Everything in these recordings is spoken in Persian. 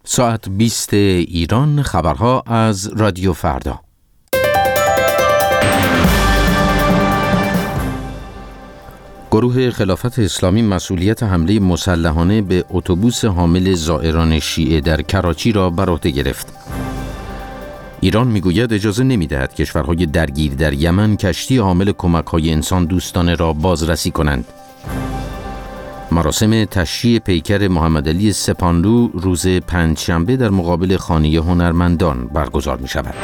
ساعت 20 ایران، خبرها از رادیو فردا. گروه خلافت اسلامی مسئولیت حمله مسلحانه به اتوبوس حامل زائران شیعه در کراچی را بر عهده گرفت. ایران میگوید اجازه نمی‌دهد کشورهای درگیر در یمن کشتی حامل کمک‌های انسان دوستانه را بازرسی کنند. مراسم تشییع پیکر محمد علی سپانلو روز پنجشنبه در مقابل خانه هنرمندان برگزار می‌شود.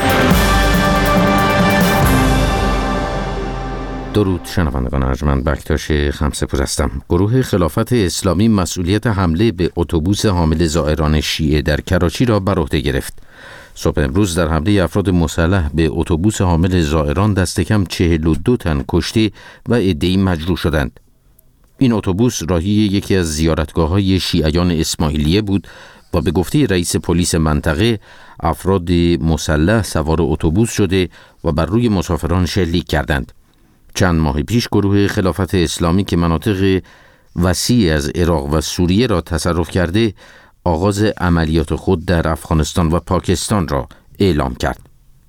درود شنوندگان ارجمند، بکتاش خمسه‌پور هستم. گروه خلافت اسلامی مسئولیت حمله به اتوبوس حامل زائران شیعه در کراچی را بر عهده گرفت. صبح امروز در حمله افراد مسلح به اتوبوس حامل زائران دست کم 42 تن کشته و عده‌ای مجروح شدند. این اتوبوس راهی یکی از زیارتگاه‌های شیعیان اسماعیلیه بود و به گفته رئیس پلیس منطقه افراد مسلح سوار اتوبوس شده و بر روی مسافران شلیک کردند. چند ماه پیش گروه خلافت اسلامی که مناطق وسیع از عراق و سوریه را تصرف کرده، آغاز عملیات خود در افغانستان و پاکستان را اعلام کرد.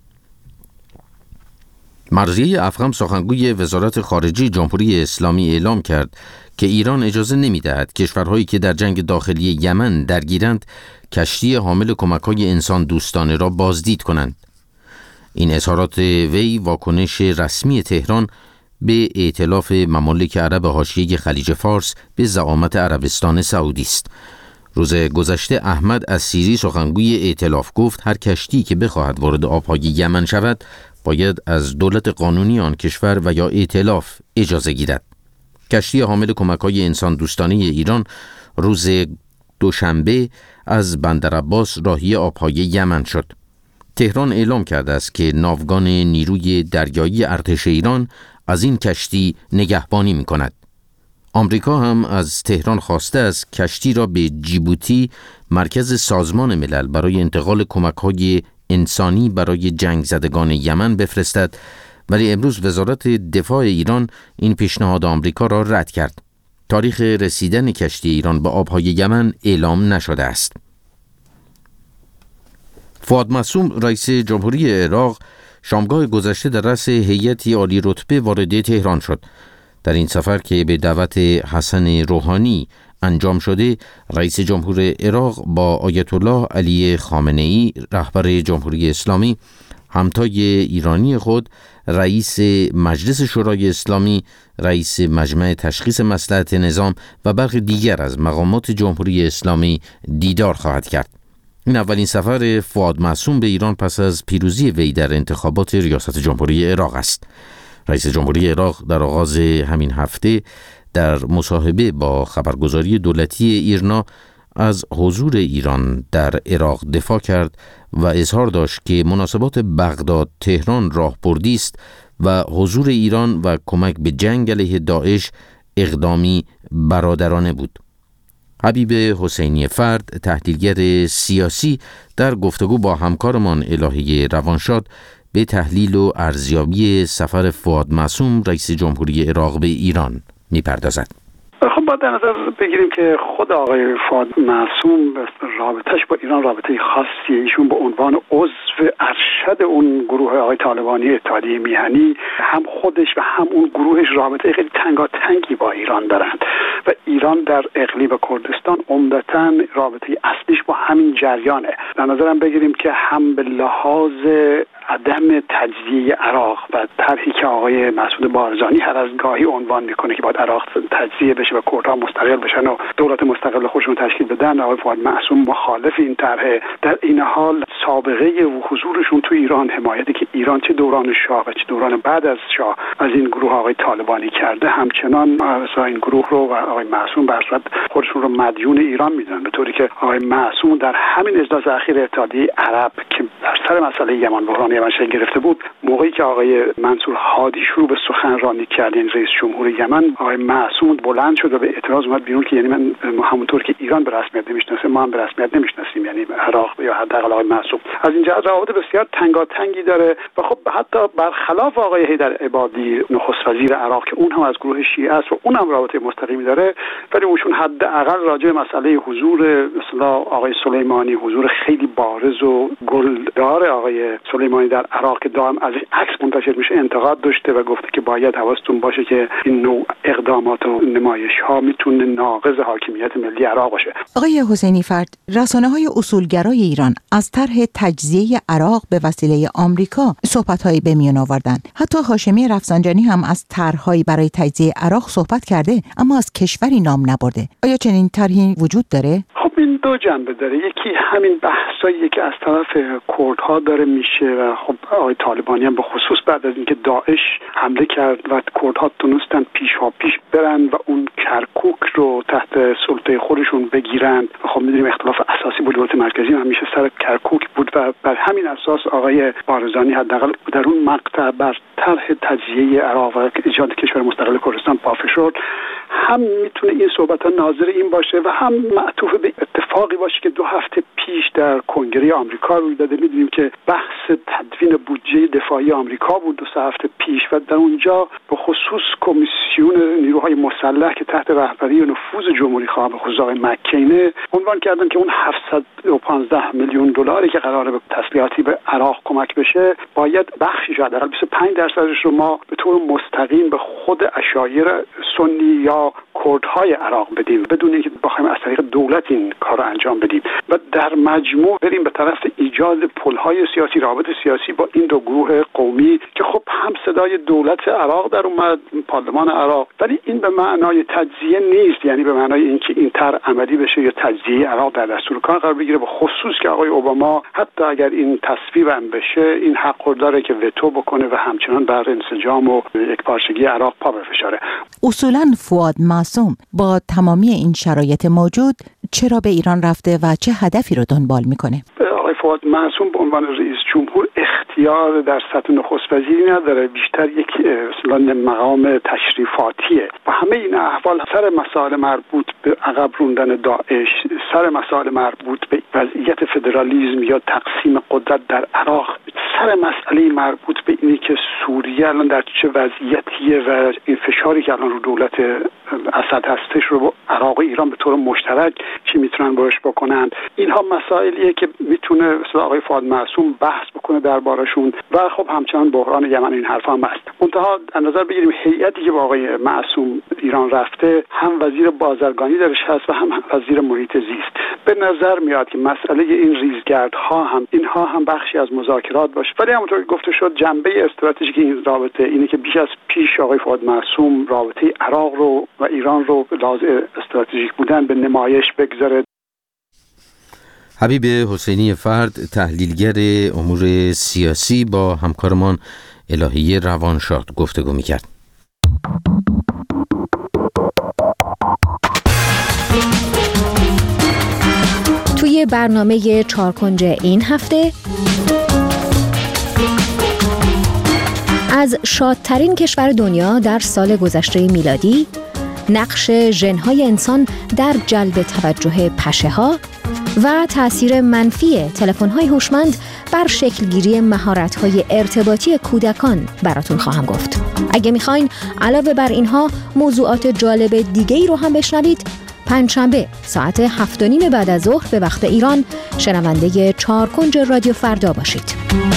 مرضیه افغان سخنگوی وزارت خارجه جمهوری اسلامی اعلام کرد که ایران اجازه نمی‌دهد کشورهایی که در جنگ داخلی یمن درگیرند کشتی حامل کمک‌های انسان دوستانه را بازدید کنند. این اظهارات وی واکنش رسمی تهران به ائتلاف ممالک عرب حاشیه خلیج فارس به زعامت عربستان سعودی است. روز گذشته احمد السیری سخنگوی ائتلاف گفت هر کشتی که بخواهد وارد آبهای یمن شود باید از دولت قانونی آن کشور و یا ائتلاف اجازه گیرد. کشتی حامل کمک‌های انسان دوستانه ایران روز دوشنبه از بندرعباس راهی آبهای یمن شد. تهران اعلام کرده است که ناوگان نیروی دریایی ارتش ایران از این کشتی نگهبانی می‌کند. آمریکا هم از تهران خواسته است کشتی را به جیبوتی، مرکز سازمان ملل برای انتقال کمک‌های انسانی برای جنگ زدگان یمن بفرستد، ولی امروز وزارت دفاع ایران این پیشنهاد آمریکا را رد کرد. تاریخ رسیدن کشتی ایران به آبهای یمن اعلام نشده است. فؤاد معصوم رئیس جمهوری عراق شامگاه گذشته در رأس هیئتی عالی رتبه وارد تهران شد. در این سفر که به دعوت حسن روحانی انجام شده، رئیس جمهور عراق با آیت الله علی خامنه‌ای رهبر جمهوری اسلامی، همتای ایرانی خود رئیس مجلس شورای اسلامی، رئیس مجمع تشخیص مصلحت نظام و برخی دیگر از مقامات جمهوری اسلامی دیدار خواهد کرد. این اولین سفر فؤاد معصوم به ایران پس از پیروزی وی در انتخابات ریاست جمهوری عراق است. رئیس جمهوری عراق در آغاز همین هفته در مصاحبه با خبرگزاری دولتی ایرنا از حضور ایران در عراق دفاع کرد و اظهار داشت که مناسبات بغداد تهران راهبردی است و حضور ایران و کمک به جنگ علیه داعش اقدامی برادرانه بود. حبیب حسینی فرد، تحلیلگر سیاسی، در گفتگو با همکارمان الهی روانشاد به تحلیل و ارزیابی سفر فؤاد معصوم رئیس جمهوری عراق به ایران می‌پردازد. خب باید در نظر بگیریم که خود آقای فؤاد معصوم رابطش با ایران رابطه خاصیه. ایشون به عنوان عضو ارشد اون گروه آقای طالبانی اتحادیه میهنی، هم خودش و هم اون گروهش رابطه خیلی تنگاتنگی با ایران دارند و ایران در اقلیم کردستان عمدتاً رابطه اصلیش با همین جریانه. در نظرم بگیریم که هم به لحاظ عدم تجزیه عراق و طرحی که آقای مسعود بارزانی هر از گاهی عنوان میکنه که باید عراق تجزیه بشه و کردها مستقل بشن و دولت مستقل خودشون تشکیل بدن، آقای فؤاد معصوم مخالف این طرحه. در این حال سابقه حضورشون تو ایران، حمایتی که ایران چه دوران شاه و چه دوران بعد از شاه از این گروه آقای طالبانی کرده، همچنان این گروه رو و آقای معصوم به صورت خودشون رو مدیون ایران میدونن، به طوری که آقای معصوم در همین اجلاس اخیر اتحادیه عرب که در سر مسئله یمن، بحران یمن شکل گرفته بود، موقعی که آقای منصور هادی شروع به سخنرانی کرد، یعنی رئیس جمهور یمن، آقای معصوم بلند شد و به اعتراض اومد بیرون که یعنی من همونطور که ایران به رسمیت نمیشناسه، ما هم به رسمیت نمیشناسیم، یعنی عراق یا حداقل آقای معصوم. از اینجا روابط بسیار تنگاتنگی داره و خب حتی برخلاف آقای حیدر عبادی نخست وزیر عراق که اون هم از گروه شیعه است و اون هم رابطه مستقیمی داره، ولی اونشون حداقل راجع به مسئله حضور مثلا آقای سلیمانی، حضور خیلی بارز و گلدار آقای سلیمانی در عراق که دائم از عکس منتشر میشه انتقاد داشته و گفته که باید حواستون باشه که این نوع اقدامات و نمایش‌ها میتونه ناقض حاکمیت ملی عراق باشه. آقای حسینی فرد، رسانه‌های اصولگرای ایران از طرح تجزیه عراق به وسیله آمریکا صحبت‌هایی به میان آوردن. حتی هاشمی رفسنجانی هم از طرح‌هایی برای تجزیه عراق صحبت کرده، اما از کشوری نام نبرده. آیا چنین طرحی وجود داره؟ خب این دو جنبه داره. یکی همین بحثایی که از طرف کردها داره میشه و خب آقای طالبانی هم به خصوص بعد از اینکه داعش حمله کرد و کردها تونستن پیش برن و اون کرکوک رو تحت سلطه خودشون بگیرن. خب می‌دونیم اختلاف اساسی با دولت مرکزی همیشه سر کرکوک بود و بر همین اساس آقای بارزانی حداقل در اون مقطع بر طرح تجزیه عراق و ایجاد کشور مستقل کردستان پافشار هم میتونه این صحبت‌ها ناظر این باشه و هم معطوف به اتفاقی باشه که 2 هفته پیش در کنگره آمریکا روی داده. می‌دونیم که بحث تدوین بودجه دفاعی آمریکا بود 2 هفته پیش و در اونجا به خصوص کمیسیون نیروهای مسلح که تحت رهبری و نفوذ جمهوری خواه به خصوص آقای مکینه عنوان کردن که اون 715 میلیون دلاری که قراره به تسلیحاتی به عراق کمک بشه باید بخشی حداقل 25% رو ما به طور مستقیم به خود عشایر سنی یا کردهای عراق بدیم بدون اینکه بخوایم از طریق دولت این کار رو انجام بدیم و در مجموع بریم به طرف ایجاد پل‌های سیاسی، روابط سیاسی با این دو گروه قومی که خب هم صدای دولت عراق در اومد، پارلمان عراق، ولی این به معنای تجزیه نیست، یعنی به معنای اینکه این طرح عملی بشه یا تجزیه عراق در دستور کار قرار بگیره. به خصوص که آقای اوباما حتی اگر این تصویب هم بشه این حق رو داره که وتو بکنه و همچنان بر انسجام و یکپارچگی عراق پا بفشاره. اصولاً فؤاد معصوم با تمامی این شرایط موجود چرا به ایران رفته و چه هدفی رو دنبال میکنه؟ آقای فؤاد معصوم به عنوان رئیس جمهور اختیار در سطح نخست وزیری نداره، بیشتر یک اصطلاحاً مقام تشریفاتیه و همه این احوال سر مسائل مربوط به عقب روندن داعش، سر مسائل مربوط به وضعیت فدرالیسم یا تقسیم قدرت در عراق، سر مسئله مربوط به اینی که سوریه الان در چه وضعیتیه و این فشاری که الان رو دولت اسد هستش رو عراق و ایران به طور مشترک چی میتونن باش بکنن، اینها مسائلیه که میتونه مثلا آقای فؤاد معصوم بحث بکنه دربارشون و خب همچنان بحران یمن این حرفا هم هست. منتها در نظر بگیریم هیئتی که با آقای معصوم ایران رفته هم وزیر بازرگانی درش هست و هم وزیر محیط زیست. به نظر میاد که مسئله این ریزگردها هم اینها هم بخشی از مذاکرات باشه، ولی همونطور که گفته شد جنبه استراتژیک این رابطه اینه که بیش از پیش آقای فؤاد معصوم رابطه عراق رو و ایران رو به لحاظ استراتژیک بودن به نمایش بگذاره. حبیب حسینی فرد، تحلیلگر امور سیاسی، با همکارمان الهیه روانشاد گفتگو می‌کرد. توی برنامه چارکنج این هفته از شادترین کشور دنیا در سال گذشته میلادی، نقش ژن‌های انسان در جلب توجه پشه‌ها و تأثیر منفی تلفن‌های هوشمند بر شکلگیری مهارت‌های ارتباطی کودکان براتون خواهم گفت. اگه میخواین علاوه بر اینها موضوعات جالب دیگه‌ای رو هم بشنوید، پنجشنبه ساعت 7:30 بعد از ظهر به وقت ایران شنونده چارکنج رادیو فردا باشید.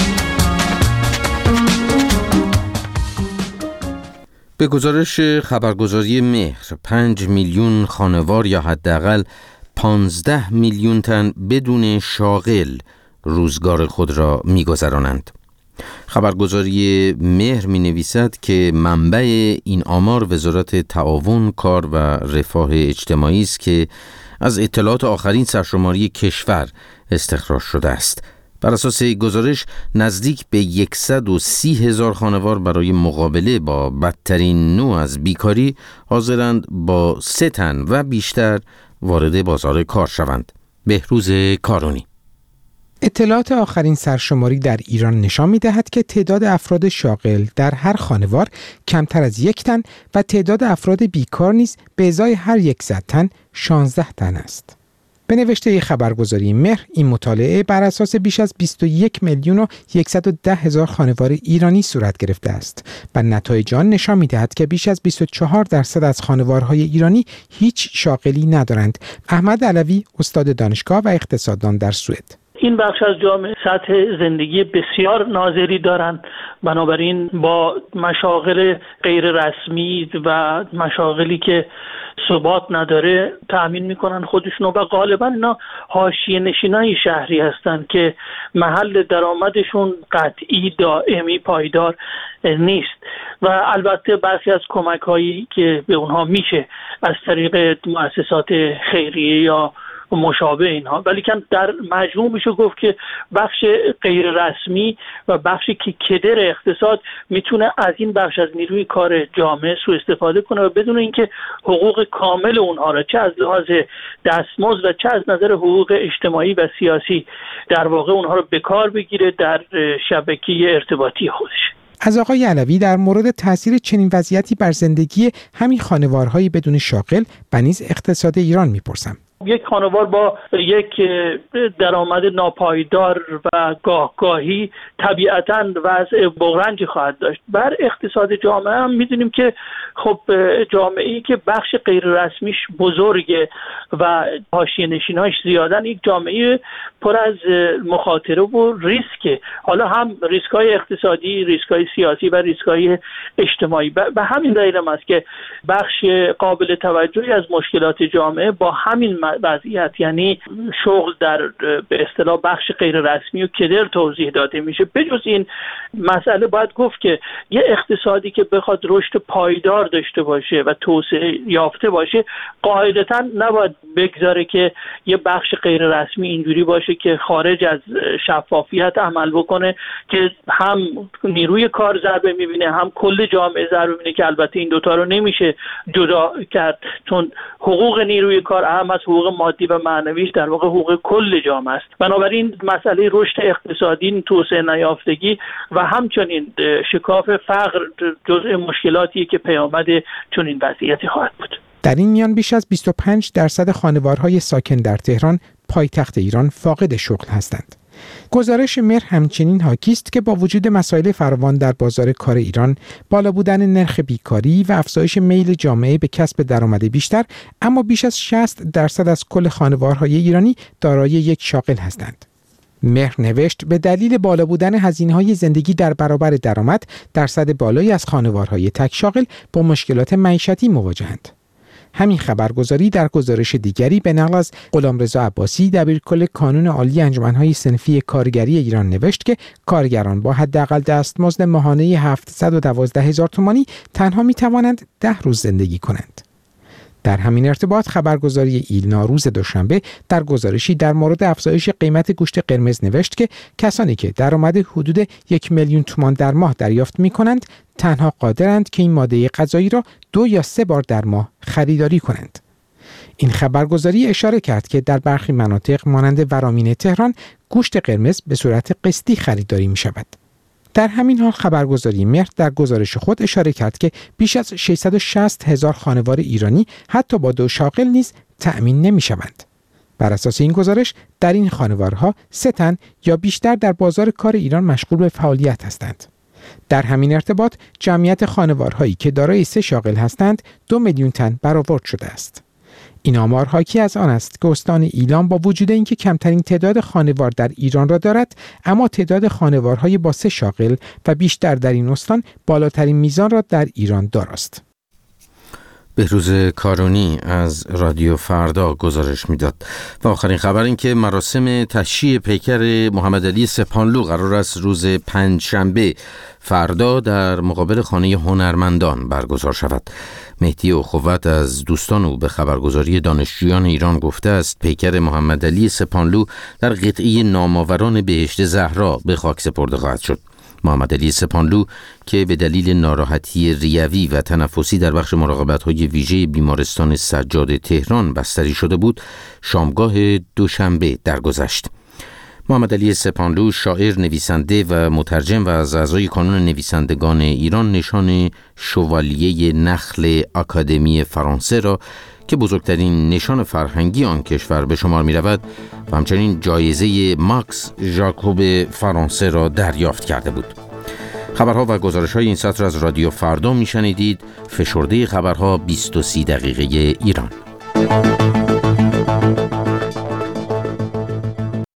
به گزارش خبرگزاری مهر 5 میلیون خانوار یا حداقل 15 میلیون تن بدون شاغل روزگار خود را می‌گذرانند. خبرگزاری مهر می‌نویسد که منبع این آمار وزارت تعاون، کار و رفاه اجتماعی است که از اطلاعات آخرین سرشماری کشور استخراج شده است. بر اساس گزارش نزدیک به 130,000 خانوار برای مقابله با بدترین نوع از بیکاری حاضرند با 3 تن و بیشتر وارد بازار کار شوند. بهروز کارونی. اطلاعات آخرین سرشماری در ایران نشان می‌دهد که تعداد افراد شاغل در هر خانوار کمتر از 1 تن و تعداد افراد بیکار نیز به ازای هر 100 تن 16 تن است. به نوشته خبرگزاری مهر، این مطالعه بر اساس بیش از 21,110,000 خانوار ایرانی صورت گرفته است و نتایج آن نشان می‌دهد که بیش از 24% از خانوارهای ایرانی هیچ شاغلی ندارند. احمد علوی، استاد دانشگاه و اقتصاددان در سوئد: این بخش از جامعه سطح زندگی بسیار نازلی دارند، بنابراین با مشاغل غیر رسمی و مشاغلی که ثبات نداره تأمین میکنن خودشونو و غالبا اینا حاشیه نشینای شهری هستن که محل درآمدشون قطعی، دائمی، پایدار نیست و البته برخی از کمک هایی که به اونها میشه از طریق مؤسسات خیریه یا مشابه اینها، ولی که در مجموع میشه گفت که بخش غیر رسمی و بخشی که کدر اقتصاد میتونه از این بخش از نیروی کار جامعه سوء استفاده کنه و بدون اینکه حقوق کامل اونها را چه از لحاظ دستمزد و چه از نظر حقوق اجتماعی و سیاسی در واقع اونها رو به کار بگیره در شبکه ارتباطی خودش. از آقای علوی در مورد تاثیر چنین وضعیتی بر زندگی همین خانوارهای بدون شاغل و نیز اقتصاد ایران میپرسم. یک خانوار با یک درآمد ناپایدار و گاهگاهی طبیعتاً وضع بغرنجی خواهد داشت. بر اقتصاد جامعه هم میدونیم که خب جامعه‌ای که بخش غیر رسمیش بزرگه و حاشیه نشیناش زیادن، یک جامعه پر از مخاطره و ریسکه، حالا هم ریسک‌های اقتصادی، ریسک‌های سیاسی و ریسک‌های اجتماعی. به همین دلیل است که بخش قابل توجهی از مشکلات جامعه با همین وضعیت، یعنی شغل در به اصطلاح بخش غیر رسمی و کدر توضیح داده میشه. بجز این مسئله باید گفت که یه اقتصادی که بخواد رشد پایدار داشته باشه و توسعه یافته باشه قاعدتاً نباید بگذاره که یه بخش غیر رسمی اینجوری باشه که خارج از شفافیت عمل بکنه که هم نیروی کار ضربه میبینه هم کل جامعه ضربه میبینه، که البته این دوتا رو نمیشه جدا کرد چون حقوق نیروی کار اهم از حقوق مادی و معنویش در واقع حقوق کل جامعه است. بنابراین مسئله رشد اقتصادی، توسعه نیافتگی و همچنین شکاف فقر جزء مشکلاتی که پیامد چنین وضعیتی خواهد بود. در این میان بیش از 25% خانوارهای ساکن در تهران، پایتخت ایران، فاقد شغل هستند. گزارش مهر همچنین حاکی است که با وجود مسائل فراوان در بازار کار ایران، بالا بودن نرخ بیکاری و افزایش میل جامعه به کسب درآمد بیشتر، اما بیش از 60% از کل خانوارهای ایرانی دارای یک شاغل هستند. مهر نوشت به دلیل بالا بودن هزینه‌های زندگی در برابر درآمد، درصد بالایی از خانوارهای تک شاغل با مشکلات معیشتی مواجهند. همین خبرگزاری در گزارش دیگری به نقل از غلامرضا عباسی، دبیرکل کانون عالی انجمن‌های صنفی کارگری ایران نوشت که کارگران با حداقل دستمزد ماهانه 712,000 تومانی تنها می‌توانند 10 روز زندگی کنند. در همین ارتباط خبرگزاری ایلنا روز دوشنبه در گزارشی در مورد افزایش قیمت گوشت قرمز نوشت که کسانی که درآمد حدود 1,000,000 تومان در ماه دریافت می‌کنند تنها قادرند که این ماده غذایی را 2 یا 3 بار در ماه خریداری کنند. این خبرگزاری اشاره کرد که در برخی مناطق مانند ورامین تهران گوشت قرمز به صورت قسطی خریداری می‌شود. در همین حال خبرگزاری مهر در گزارش خود اشاره کرد که بیش از 660,000 خانوار ایرانی حتی با 2 شاغل نیز تأمین نمی‌شوند. بر اساس این گزارش در این خانوارها 3 تن یا بیشتر در بازار کار ایران مشغول به فعالیت هستند. در همین ارتباط جمعیت خانوارهایی که دارای 3 شاغل هستند 2 میلیون تن برآورد شده است. این آمار حاکی از آن است که استان ایلام با وجود اینکه کمترین تعداد خانوار در ایران را دارد، اما تعداد خانوارهای با 3 شاغل و بیشتر در این استان بالاترین میزان را در ایران داراست. بهروز کارونی از رادیو فردا گزارش میداد. و آخرین خبر این که مراسم تشییع پیکر محمد علی سپانلو قرار است روز 5 شنبه فردا در مقابل خانه هنرمندان برگزار شود. مهدی اخوت از دوستان او به خبرگزاری دانشجویان ایران گفته است پیکر محمد علی سپانلو در قطعه نامآوران بهشت زهرا به خاک سپرده خواهد شد. محمد علی سپانلو که به دلیل ناراحتی ریوی و تنفسی در بخش مراقبت‌های ویژه بیمارستان سجاد تهران بستری شده بود، شامگاه دوشنبه درگذشت. محمد علی سپانلو، شاعر، نویسنده و مترجم و از اعضای کانون نویسندگان ایران، نشان شوالیه نخل آکادمی فرانسه را که بزرگترین نشان فرهنگی آن کشور به شمار می رود و همچنین جایزه ماکس ژاکوب فرانسه را دریافت کرده بود. خبرها و گزارش‌های این ساعت را از رادیو فردا می شنیدید. فشرده خبرها 23 دقیقه ایران.